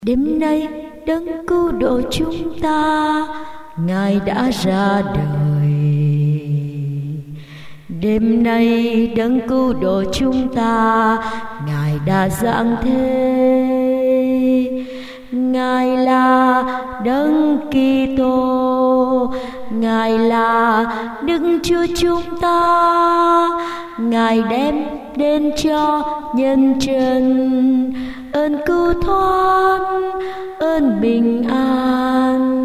Đêm nay đấng cứu độ chúng ta, Ngài đã ra đời. Đêm nay đấng cứu độ chúng ta, Ngài đã giáng thế. Ngài là đấng Kitô, Ngài là Đức Chúa chúng ta. Ngài đem đến cho nhân trần ơn cứu thoát, ơn bình an.